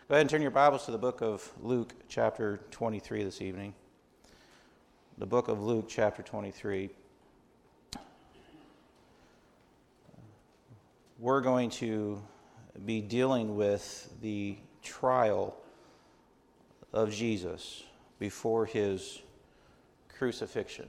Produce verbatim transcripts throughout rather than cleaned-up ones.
Go ahead and turn your Bibles to the book of Luke, chapter twenty-three this evening. The book of Luke, chapter twenty-three. We're going to be dealing with the trial of Jesus before his crucifixion.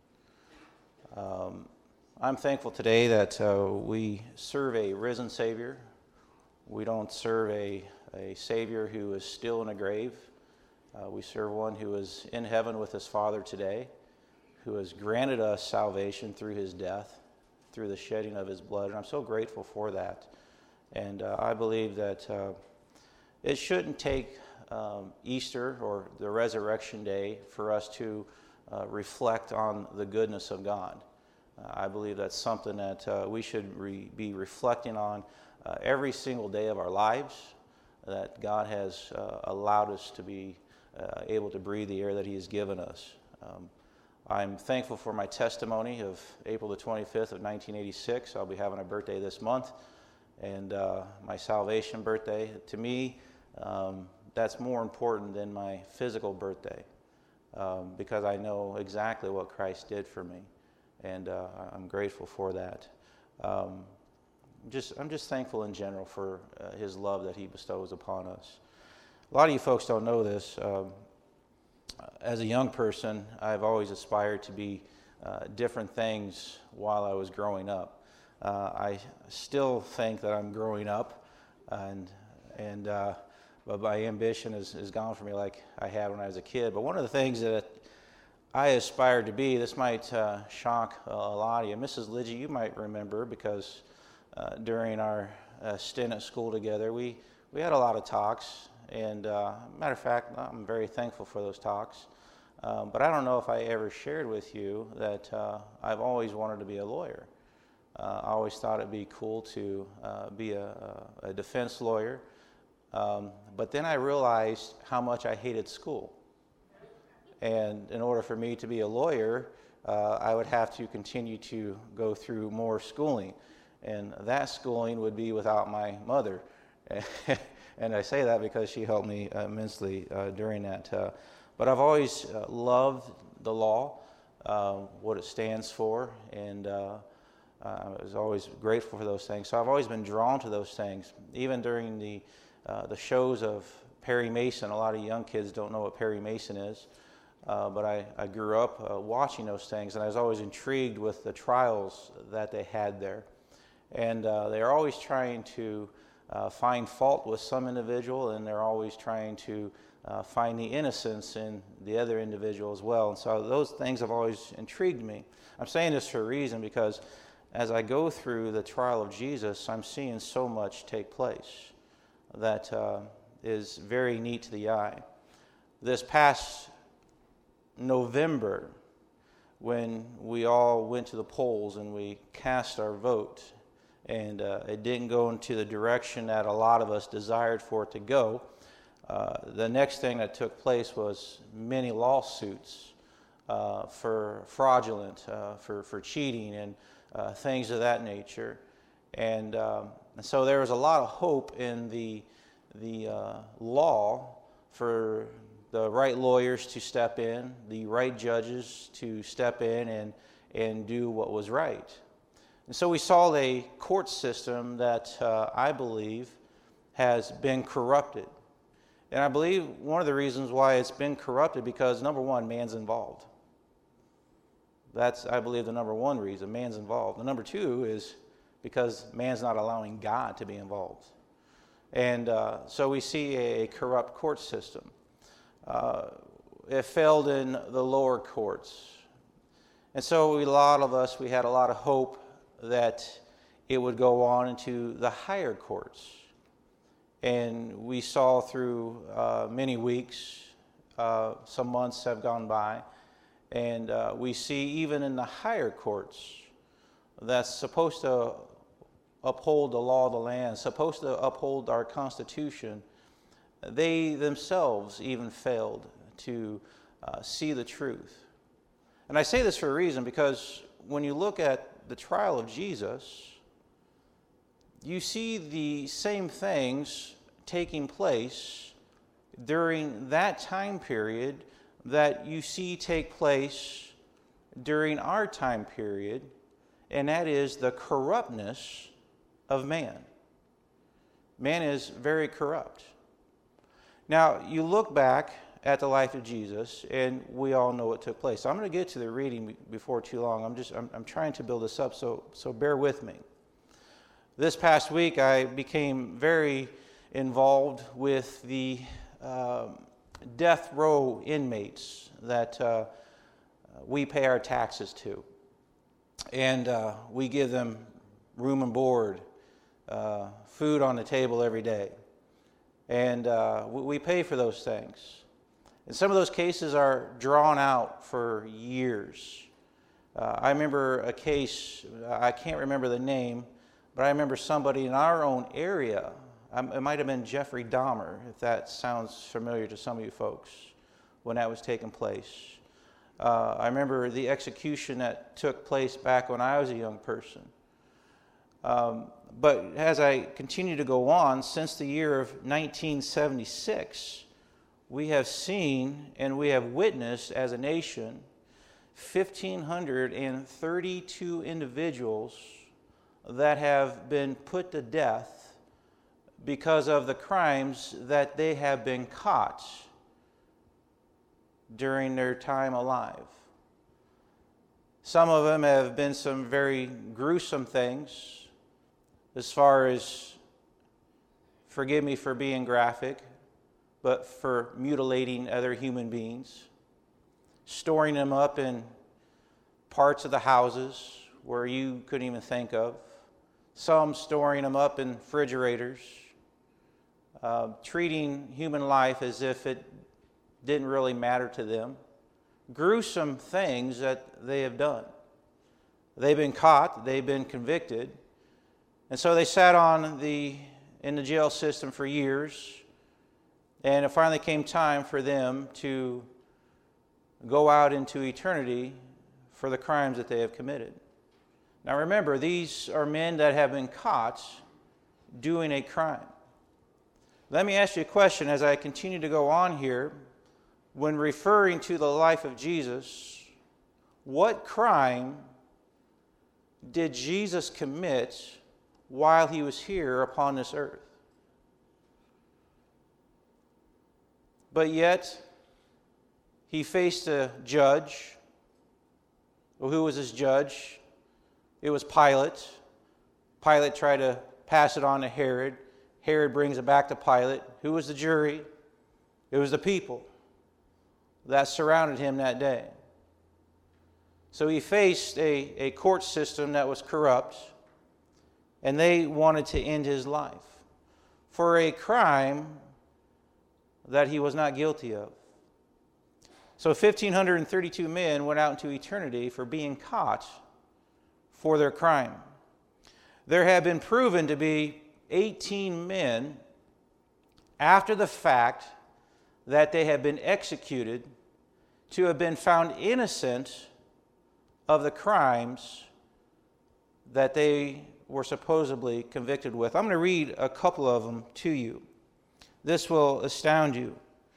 Um, I'm thankful today that uh, we serve a risen Savior. We don't serve a, a Savior who is still in a grave. Uh, we serve one who is in heaven with his Father today, who has granted us salvation through his death, through the shedding of his blood. And I'm so grateful for that. And uh, I believe that uh, it shouldn't take um, Easter or the resurrection day for us to uh, reflect on the goodness of God. Uh, I believe that's something that uh, we should re- be reflecting on uh, every single day of our lives, that God has uh, allowed us to be uh, able to breathe the air that he has given us. Um, I'm thankful for my testimony of April the twenty-fifth of nineteen eighty-six. I'll be having a birthday this month, and uh, my salvation birthday. To me, um, that's more important than my physical birthday, um, because I know exactly what Christ did for me, and uh, I'm grateful for that. Um, just, I'm just thankful in general for uh, his love that he bestows upon us. A lot of you folks don't know this. Um, as a young person, I've always aspired to be uh, different things while I was growing up. Uh, I still think that I'm growing up, and and uh, but my ambition is, is gone from me like I had when I was a kid. But one of the things that I aspired to be, this might uh, shock a lot of you. Missus Lidgy, you might remember, because uh, during our uh, stint at school together, we, we had a lot of talks. And uh, matter of fact, I'm very thankful for those talks. Um, but I don't know if I ever shared with you that uh, I've always wanted to be a lawyer. Uh, I always thought it'd be cool to uh, be a, a defense lawyer. Um, but then I realized how much I hated school. And in order for me to be a lawyer, uh, I would have to continue to go through more schooling. And that schooling would be without my mother. And I say that because she helped me immensely uh, during that. Uh, but I've always uh, loved the law, uh, what it stands for, and uh, I was always grateful for those things. So I've always been drawn to those things. Even during the uh, the shows of Perry Mason, a lot of young kids don't know what Perry Mason is. Uh, but I, I grew up uh, watching those things, and I was always intrigued with the trials that they had there. And uh, they're always trying to uh, find fault with some individual, and they're always trying to uh, find the innocence in the other individual as well. And so those things have always intrigued me. I'm saying this for a reason, because as I go through the trial of Jesus, I'm seeing so much take place that uh, is very neat to the eye. This past November, when we all went to the polls and we cast our vote, and uh, it didn't go into the direction that a lot of us desired for it to go, uh, the next thing that took place was many lawsuits uh, for fraudulent, uh, for, for cheating, and uh, things of that nature. And, um, and so there was a lot of hope in the, the uh, law for the right lawyers to step in, the right judges to step in and, and do what was right. And so we saw a court system that uh, I believe has been corrupted. And I believe one of the reasons why it's been corrupted, because number one, man's involved. That's, I believe, the number one reason, man's involved. The number two is because man's not allowing God to be involved. And uh, so we see a corrupt court system. Uh, it failed in the lower courts. And so we, a lot of us, we had a lot of hope that it would go on into the higher courts. And we saw through uh, many weeks, uh, some months have gone by, and uh, we see even in the higher courts that's supposed to uphold the law of the land, supposed to uphold our Constitution, they themselves even failed to uh, see the truth. And I say this for a reason, because when you look at the trial of Jesus, you see the same things taking place during that time period that you see take place during our time period, and that is the corruptness of man. Man is very corrupt. Now, you look back at the life of Jesus, and we all know what took place. So I'm going to get to the reading before too long. I'm just I'm, I'm trying to build this up, so so bear with me. This past week, I became very involved with the uh, death row inmates that uh, we pay our taxes to, and uh, we give them room and board, uh, food on the table every day, and uh, we pay for those things. And some of those cases are drawn out for years. Uh, I remember a case, I can't remember the name, but I remember somebody in our own area, um, it might have been Jeffrey Dahmer, if that sounds familiar to some of you folks, when that was taking place. Uh, I remember the execution that took place back when I was a young person. Um, but as I continue to go on, since the year of nineteen seventy-six, we have seen and we have witnessed as a nation one thousand five hundred thirty-two individuals that have been put to death because of the crimes that they have been caught during their time alive. Some of them have been some very gruesome things, as far as, forgive me for being graphic, but for mutilating other human beings, storing them up in parts of the houses where you couldn't even think of, some storing them up in refrigerators, uh, treating human life as if it didn't really matter to them. Gruesome things that they have done. They've been caught, they've been convicted, and so they sat on the in the jail system for years. And it finally came time for them to go out into eternity for the crimes that they have committed. Now remember, these are men that have been caught doing a crime. Let me ask you a question as I continue to go on here. When referring to the life of Jesus, what crime did Jesus commit while he was here upon this earth? But yet, he faced a judge. Well, who was his judge? It was Pilate. Pilate tried to pass it on to Herod. Herod brings it back to Pilate. Who was the jury? It was the people that surrounded him that day. So he faced a, a court system that was corrupt, and they wanted to end his life for a crime that he was not guilty of. So one thousand five hundred thirty-two men went out into eternity for being caught for their crime. There have been proven to be eighteen men after the fact that they have been executed to have been found innocent of the crimes that they were supposedly convicted with. I'm going to read a couple of them to you. This will astound you.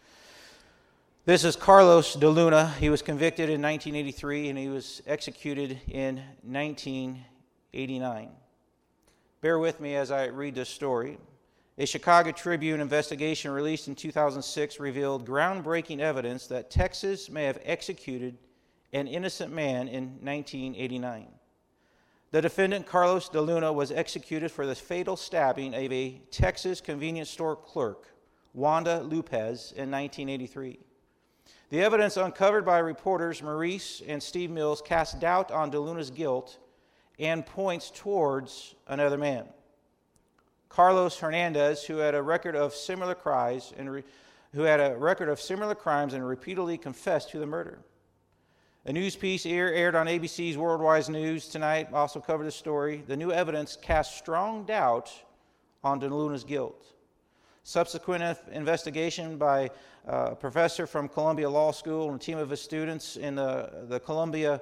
This is Carlos de Luna. He was convicted in nineteen eighty-three and he was executed in nineteen eighty-nine. Bear with me as I read this story. A Chicago Tribune investigation released in two thousand six revealed groundbreaking evidence that Texas may have executed an innocent man in nineteen eighty-nine. The defendant, Carlos de Luna, was executed for the fatal stabbing of a Texas convenience store clerk, Wanda Lopez, in nineteen eighty-three. The evidence uncovered by reporters Maurice and Steve Mills casts doubt on de Luna's guilt and points towards another man, Carlos Hernandez, who had a record of similar crimes and re- who had a record of similar crimes and repeatedly confessed to the murder. A news piece aired on A B C's Worldwide News tonight also covered the story. The new evidence casts strong doubt on de Luna's guilt. Subsequent investigation by a professor from Columbia Law School and a team of his students in the, the Columbia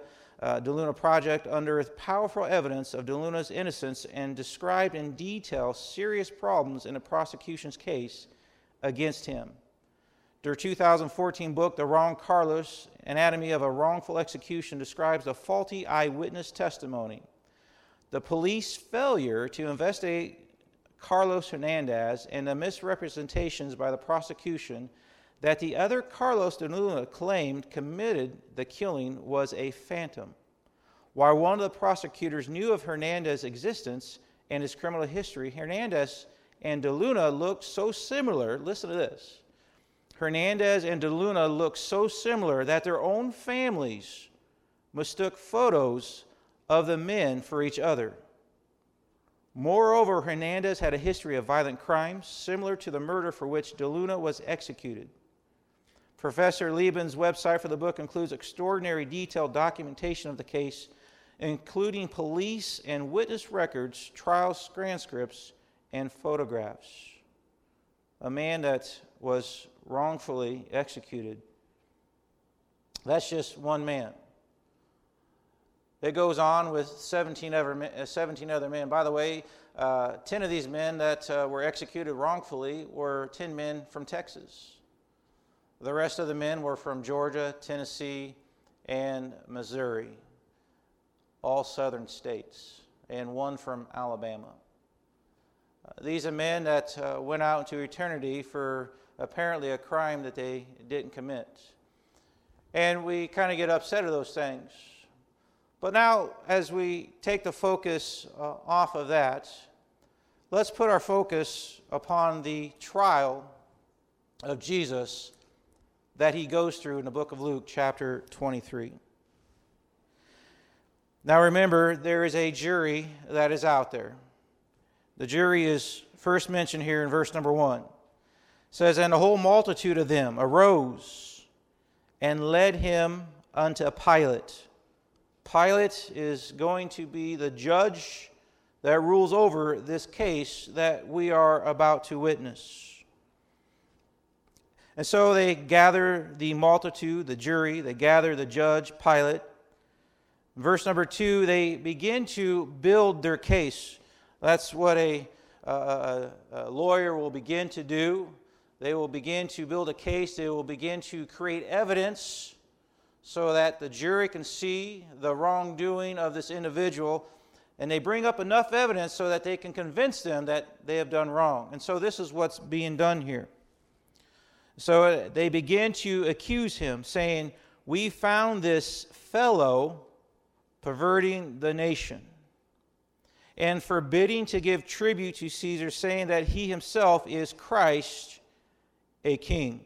uh, DeLuna Project unearthed powerful evidence of DeLuna's innocence and described in detail serious problems in the prosecution's case against him. Their two thousand fourteen book, The Wrong Carlos, Anatomy of a Wrongful Execution, describes the faulty eyewitness testimony, the police failure to investigate Carlos Hernandez, and the misrepresentations by the prosecution that the other Carlos DeLuna claimed committed the killing was a phantom. While one of the prosecutors knew of Hernandez's existence and his criminal history, Hernandez and DeLuna looked so similar. Listen to this. Hernandez and DeLuna looked so similar that their own families mistook photos of the men for each other. Moreover, Hernandez had a history of violent crimes similar to the murder for which DeLuna was executed. Professor Liebman's website for the book includes extraordinary detailed documentation of the case, including police and witness records, trial transcripts, and photographs. A man that was wrongfully executed. That's just one man. It goes on with seventeen other, seventeen other men. By the way, uh, ten of these men that uh, were executed wrongfully were ten men from Texas. The rest of the men were from Georgia, Tennessee, and Missouri, all southern states, and one from Alabama. Uh, these are men that uh, went out into eternity for apparently a crime that they didn't commit. And we kind of get upset at those things. But now, as we take the focus uh, off of that, let's put our focus upon the trial of Jesus that he goes through in the book of Luke, chapter twenty-three. Now remember, there is a jury that is out there. The jury is first mentioned here in verse number one. It says, "And the whole multitude of them arose and led him unto Pilate." Pilate is going to be the judge that rules over this case that we are about to witness. And so they gather the multitude, the jury, they gather the judge, Pilate. Verse number two, they begin to build their case. That's what a, a, a lawyer will begin to do. They will begin to build a case. They will begin to create evidence so that the jury can see the wrongdoing of this individual. And they bring up enough evidence so that they can convince them that they have done wrong. And so this is what's being done here. So they begin to accuse him, saying, "We found this fellow perverting the nation and forbidding to give tribute to Caesar, saying that he himself is Christ, a king."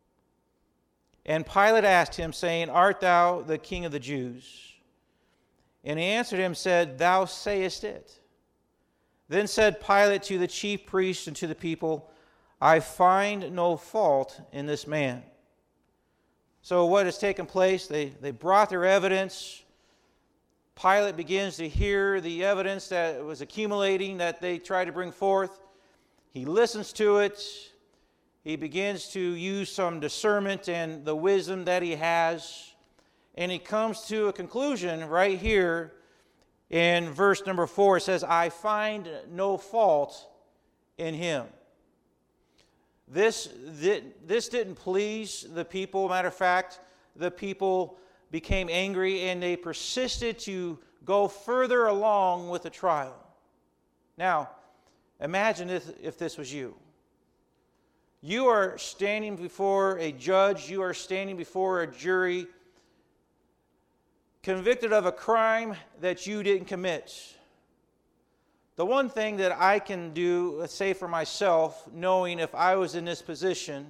And Pilate asked him, saying, "Art thou the king of the Jews?" And he answered him, said, "Thou sayest it." Then said Pilate to the chief priests and to the people, "I find no fault in this man." So what has taken place? They, they brought their evidence. Pilate begins to hear the evidence that was accumulating that they tried to bring forth. He listens to it. He begins to use some discernment and the wisdom that he has. And he comes to a conclusion right here in verse number four. It says, "I find no fault in him." This, this didn't please the people. Matter of fact, the people became angry and they persisted to go further along with the trial. Now, imagine if, if this was you. You are standing before a judge, you are standing before a jury, convicted of a crime that you didn't commit. The one thing that I can do, let's say for myself, knowing if I was in this position,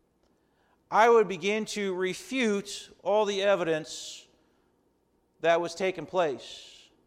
I would begin to refute all the evidence that was taking place.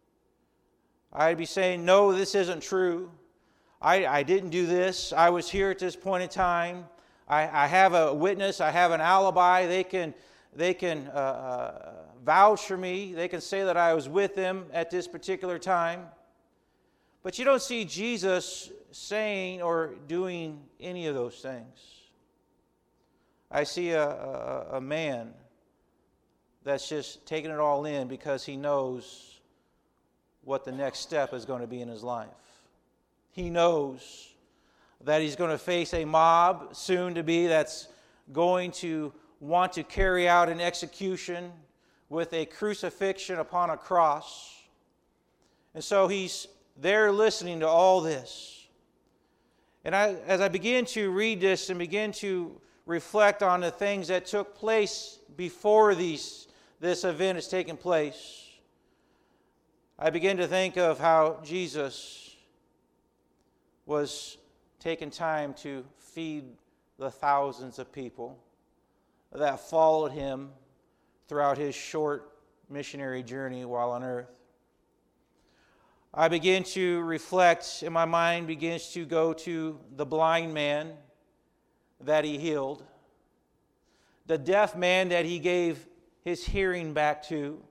I'd be saying, "No, this isn't true. I, I didn't do this. I was here at this point in time. I, I have a witness. I have an alibi. They can, they can uh, uh, vouch for me. They can say that I was with them at this particular time." But you don't see Jesus saying or doing any of those things. I see a, a, a man that's just taking it all in because he knows what the next step is going to be in his life. He knows that he's going to face a mob soon to be that's going to want to carry out an execution with a crucifixion upon a cross. And so he's there listening to all this. And I, as I begin to read this and begin to reflect on the things that took place before these, this event has taken place, I begin to think of how Jesus was taking time to feed the thousands of people that followed him throughout his short missionary journey while on earth. I begin to reflect, and my mind begins to go to the blind man that he healed, the deaf man that he gave his hearing back to,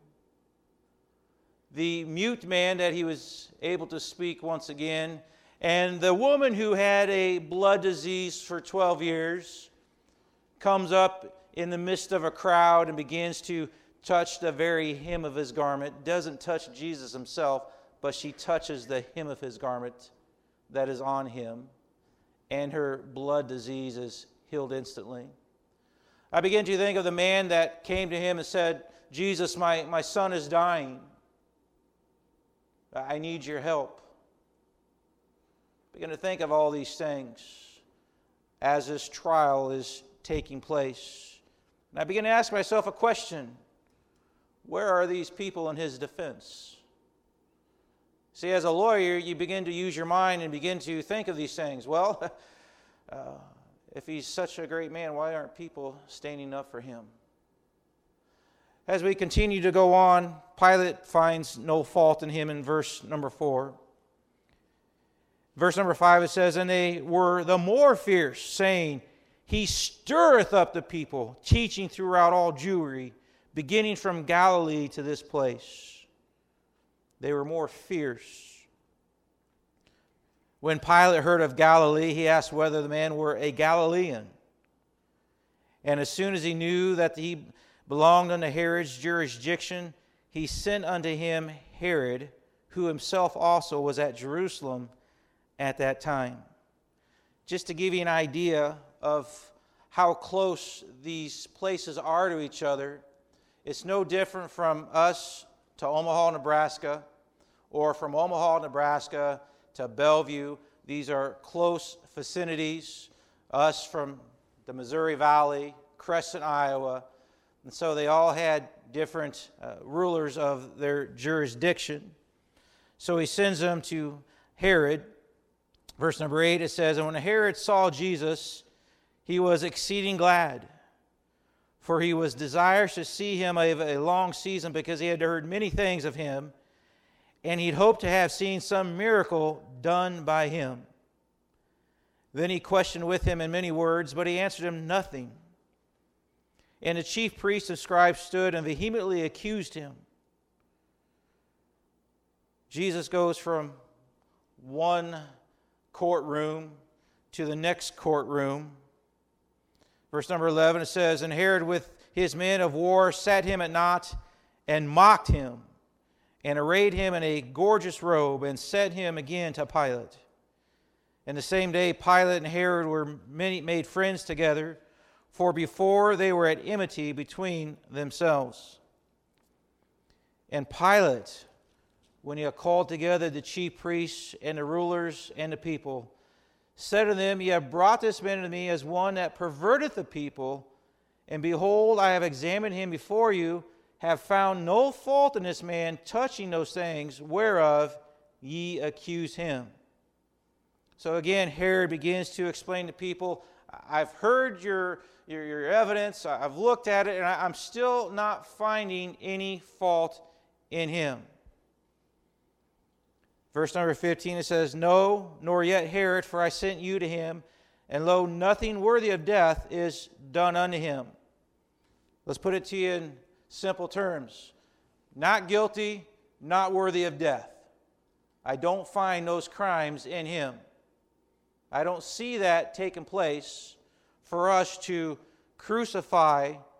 the mute man that he was able to speak once again, and the woman who had a blood disease for twelve years comes up in the midst of a crowd and begins to touch the very hem of his garment. Doesn't touch Jesus himself, but she touches the hem of his garment that is on him, and her blood disease is healed instantly. I begin to think of the man that came to him and said, Jesus, my, my son is dying. I need your help. I begin to think of all these things as this trial is taking place. And I begin to ask myself a question. Where are these people in his defense? See, as a lawyer, you begin to use your mind and begin to think of these things. Well, uh, if he's such a great man, why aren't people standing up for him? As we continue to go on, Pilate finds no fault in him in verse number four. Verse number five, it says, and they were the more fierce, saying, he stirreth up the people, teaching throughout all Jewry, beginning from Galilee to this place. They were more fierce. When Pilate heard of Galilee, he asked whether the man were a Galilean. And as soon as he knew that he belonged unto Herod's jurisdiction, he sent unto him Herod, who himself also was at Jerusalem at that time. Just to give you an idea of how close these places are to each other, it's no different from us to Omaha, Nebraska, or from Omaha, Nebraska to Bellevue. These are close vicinities. Us from the Missouri Valley, Crescent, Iowa. And so they all had different uh, rulers of their jurisdiction. So he sends them to Herod. Verse number eight, it says, and when Herod saw Jesus, he was exceeding glad, for he was desirous to see him of a long season, because he had heard many things of him, and he'd hoped to have seen some miracle done by him. Then he questioned with him in many words, but he answered him nothing. And the chief priests and scribes stood and vehemently accused him. Jesus goes from one courtroom to the next courtroom. Verse number eleven, it says, and Herod with his men of war sat him at naught and mocked him and arrayed him in a gorgeous robe and set him again to Pilate. And the same day Pilate and Herod were many, made friends together, for before they were at enmity between themselves. And Pilate, when he had called together the chief priests and the rulers and the people, said to them, ye have brought this man to me as one that perverteth the people, and behold, I have examined him before you, have found no fault in this man touching those things whereof ye accuse him. So again, Herod begins to explain to people, I've heard your, your, your evidence, I've looked at it, and I, I'm still not finding any fault in him. Verse number fifteen, it says, no, nor yet Herod, for I sent you to him, and lo, nothing worthy of death is done unto him. Let's put it to you in simple terms. Not guilty, not worthy of death. I don't find those crimes in him. I don't see that taking place for us to crucify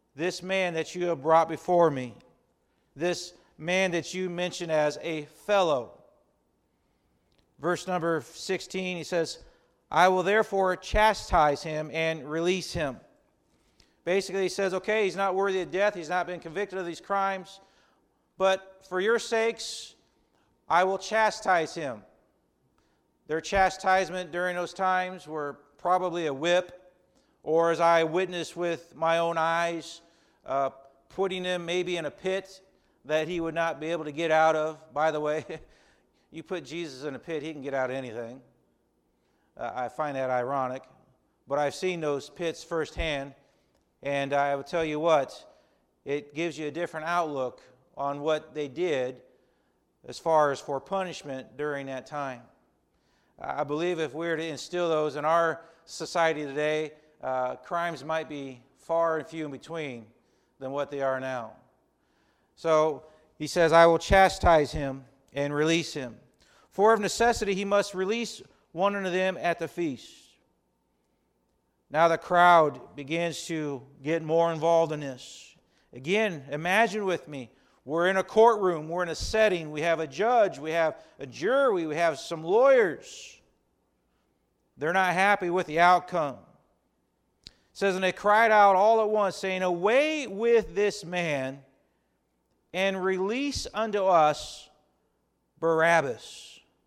this man that you have brought before me, this man that you mention as a fellow. Verse number sixteen, he says, I will therefore chastise him and release him. Basically, he says, okay, he's not worthy of death. He's not been convicted of these crimes. But for your sakes, I will chastise him. Their chastisement during those times were probably a whip, or as I witnessed with my own eyes, uh, putting him maybe in a pit that he would not be able to get out of. By the way, you put Jesus in a pit, he can get out of anything. Uh, I find that ironic. But I've seen those pits firsthand, and I will tell you what, it gives you a different outlook on what they did as far as for punishment during that time. I believe if we were to instill those in our society today, uh, crimes might be far and few in between than what they are now. So he says, I will chastise him and release him. For of necessity he must release one of them at the feast. Now the crowd begins to get more involved in this. Again, imagine with me, we're in a courtroom, we're in a setting, we have a judge, we have a jury, we have some lawyers. They're not happy with the outcome. It says, and they cried out all at once, saying, away with this man, and release unto us Barabbas.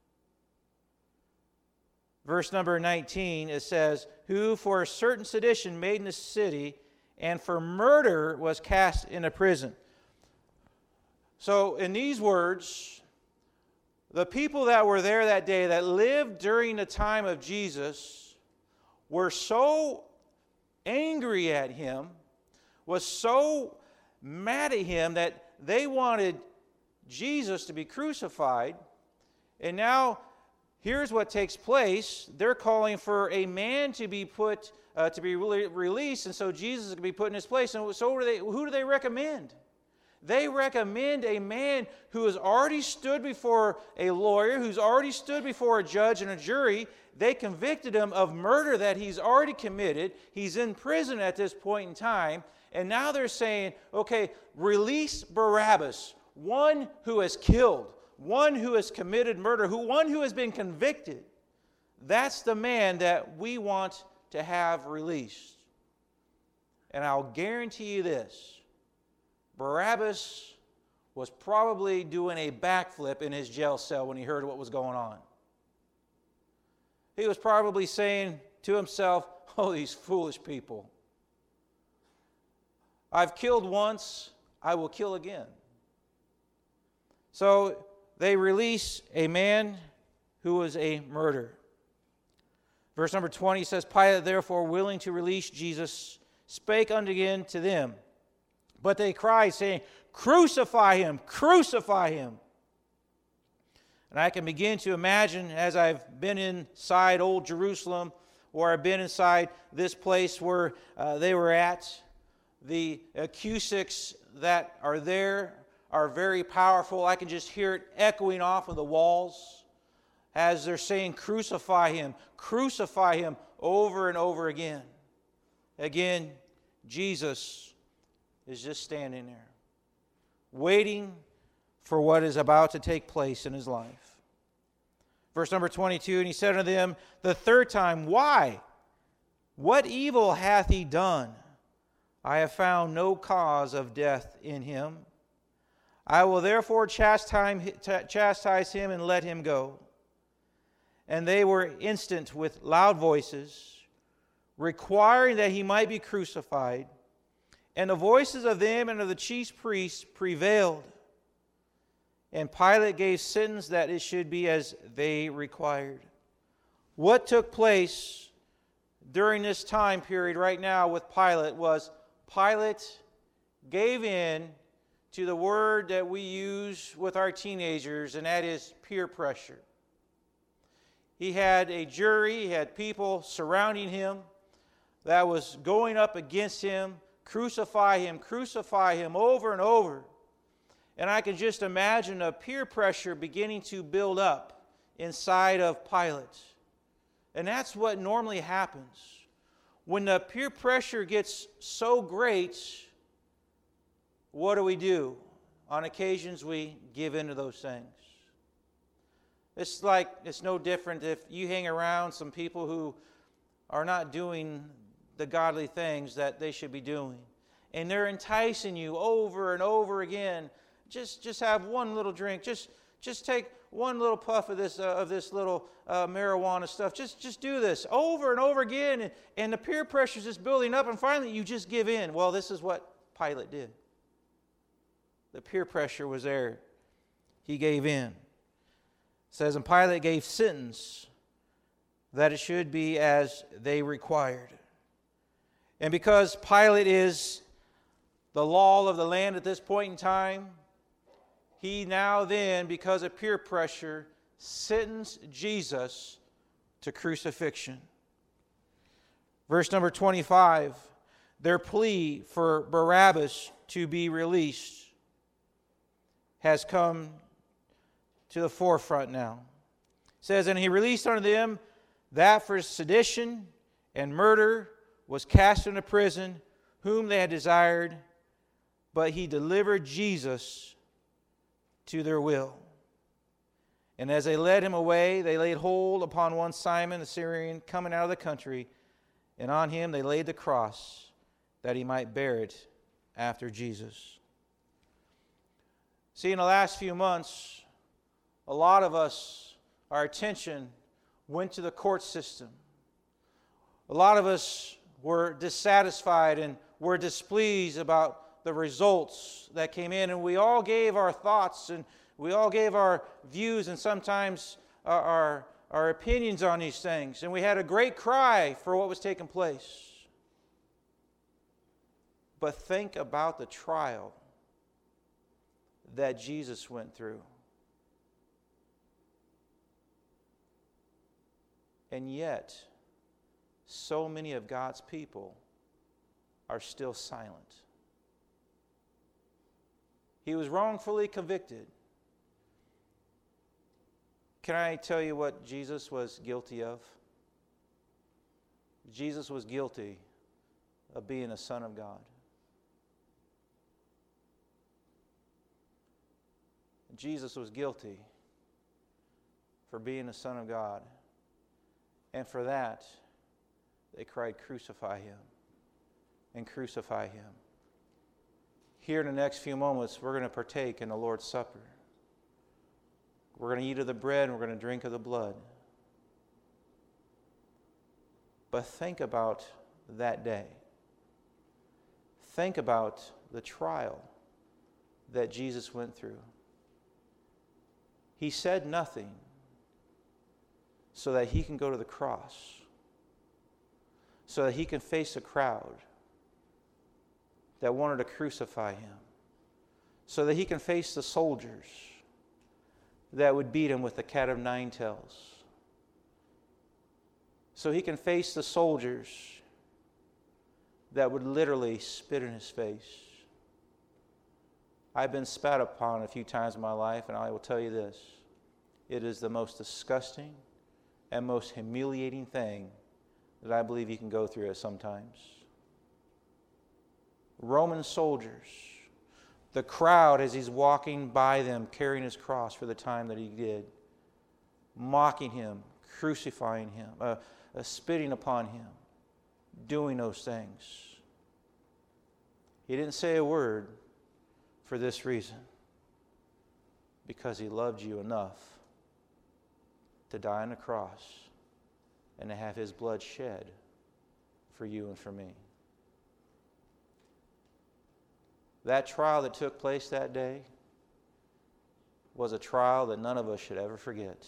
Verse number nineteen, it says, who for a certain sedition made in the city, and for murder was cast into prison. So in these words, the people that were there that day, that lived during the time of Jesus, were so angry at him, was so mad at him that they wanted Jesus to be crucified. And now here's what takes place. They're calling for a man to be put, uh, to be re- released, and so Jesus is going to be put in his place. And so do they, who do they recommend? They recommend a man who has already stood before a lawyer, who's already stood before a judge and a jury. They convicted him of murder that he's already committed. He's in prison at this point in time. And now they're saying, okay, release Barabbas, one who has killed, one who has committed murder, who one who has been convicted. That's the man that we want to have released. And I'll guarantee you this. Barabbas was probably doing a backflip in his jail cell when he heard what was going on. He was probably saying to himself, oh, these foolish people. I've killed once, I will kill again. So they release a man who was a murderer. Verse number twenty says, Pilate therefore, willing to release Jesus, spake unto again to them. But they cried, saying, crucify him, crucify him. And I can begin to imagine, as I've been inside Old Jerusalem, or I've been inside this place where uh, they were at, the acoustics that are there are very powerful. I can just hear it echoing off of the walls as they're saying, crucify him, crucify him, over and over again. Again, Jesus is just standing there, waiting for what is about to take place in his life. Verse number twenty-two, and he said unto them the third time, why? What evil hath he done? I have found no cause of death in him. I will therefore chastise him and let him go. And they were instant with loud voices, requiring that he might be crucified. And the voices of them and of the chief priests prevailed. And Pilate gave sentence that it should be as they required. What took place during this time period right now with Pilate was Pilate gave in to the word that we use with our teenagers, and that is peer pressure. He had a jury, he had people surrounding him that was going up against him. Crucify him, crucify him, over and over. And I can just imagine a peer pressure beginning to build up inside of Pilate. And that's what normally happens. When the peer pressure gets so great, what do we do? On occasions, we give in to those things. It's like, it's no different if you hang around some people who are not doing the godly things that they should be doing. And they're enticing you over and over again. Just, just have one little drink. Just, just take one little puff of this, uh, of this little uh, marijuana stuff. Just, just do this over and over again. And, and the peer pressure is just building up. And finally, you just give in. Well, this is what Pilate did. The peer pressure was there. He gave in. It says, and Pilate gave sentence that it should be as they required. And because Pilate is the law of the land at this point in time, he now then, because of peer pressure, sentenced Jesus to crucifixion. Verse number twenty-five, their plea for Barabbas to be released has come to the forefront now. It says, and he released unto them that for sedition and murder was cast into prison, whom they had desired, but he delivered Jesus to their will. And as they led him away, they laid hold upon one Simon the Syrian coming out of the country, and on him they laid the cross, that he might bear it after Jesus. See, in the last few months, a lot of us, our attention went to the court system. A lot of us were dissatisfied and were displeased about the results that came in. And we all gave our thoughts and we all gave our views and sometimes our, our, our opinions on these things. And we had a great cry for what was taking place. But think about the trial that Jesus went through. And yet, so many of God's people are still silent. He was wrongfully convicted. Can I tell you what Jesus was guilty of? Jesus was guilty of being a son of God. Jesus was guilty for being a son of God. And for that, they cried, crucify him, and crucify him. Here in the next few moments, we're going to partake in the Lord's Supper. We're going to eat of the bread and we're going to drink of the blood. But think about that day. Think about the trial that Jesus went through. He said nothing so that he can go to the cross, so that he can face a crowd that wanted to crucify him, so that he can face the soldiers that would beat him with the cat of nine tails, so he can face the soldiers that would literally spit in his face. I've been spat upon a few times in my life, and I will tell you this. It is the most disgusting and most humiliating thing that I believe you can go through at sometimes. Roman soldiers, the crowd as he's walking by them carrying his cross for the time that he did, mocking him, crucifying him, uh, uh, spitting upon him, doing those things. He didn't say a word for this reason, because he loved you enough to die on the cross and to have his blood shed for you and for me. That trial that took place that day was a trial that none of us should ever forget.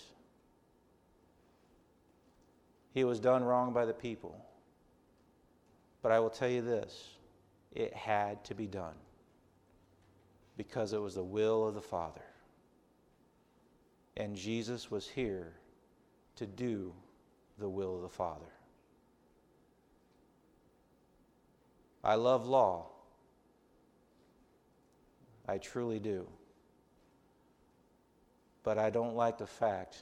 He was done wrong by the people. But I will tell you this, it had to be done because it was the will of the Father. And Jesus was here to do the will of the Father. I love law. I truly do. But I don't like the fact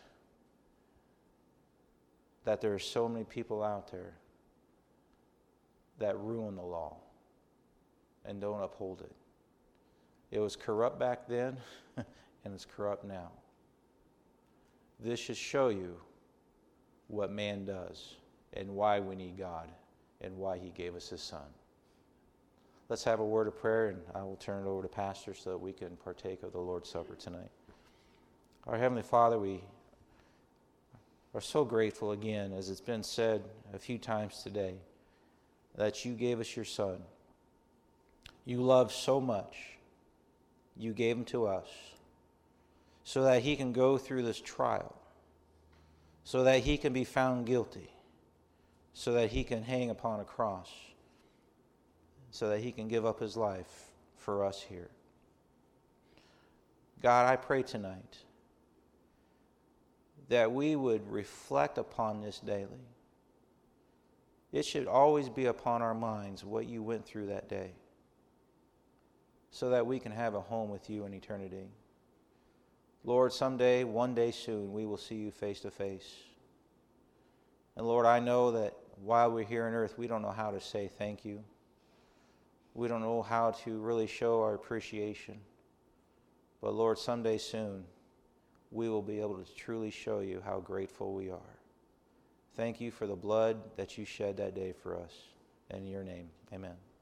that there are so many people out there that ruin the law and don't uphold it. It was corrupt back then, and it's corrupt now. This should show you what man does and why we need God and why he gave us his Son. Let's have a word of prayer, and I will turn it over to Pastor so that we can partake of the Lord's Supper tonight. Our Heavenly Father, we are so grateful again, as it's been said a few times today, that you gave us your Son. You love so much. You gave him to us so that he can go through this trial, so that he can be found guilty, so that he can hang upon a cross, so that he can give up his life for us here. God, I pray tonight that we would reflect upon this daily. It should always be upon our minds what you went through that day, so that we can have a home with you in eternity. Lord, someday, one day soon, we will see you face to face. And Lord, I know that while we're here on earth, we don't know how to say thank you. We don't know how to really show our appreciation. But Lord, someday soon, we will be able to truly show you how grateful we are. Thank you for the blood that you shed that day for us. In your name, amen.